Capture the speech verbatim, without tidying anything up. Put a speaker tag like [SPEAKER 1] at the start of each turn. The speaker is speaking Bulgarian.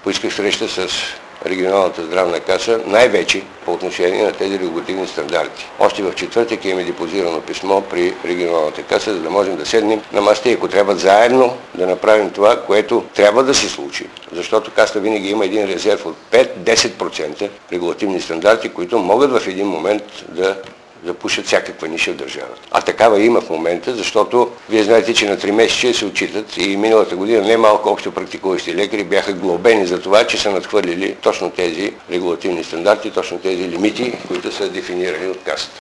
[SPEAKER 1] поисках среща с регионалната здравна каса, най-вече по отношение на тези регулативни стандарти. Още в четвъртък имаме депозирано писмо при регионалната каса, за да можем да седнем на масата и ако трябва заедно да направим това, което трябва да се случи. Защото касата винаги има един резерв от пет до десет процента регулативни стандарти, които могат в един момент да запушат всякаква ниша в държавата. А такава има в момента, защото вие знаете, че на три месеца се отчитат и миналата година немалко общо практикуващи лекари бяха глобени за това, че са надхвърлили точно тези регулативни стандарти, точно тези лимити, които са дефинирани от касата.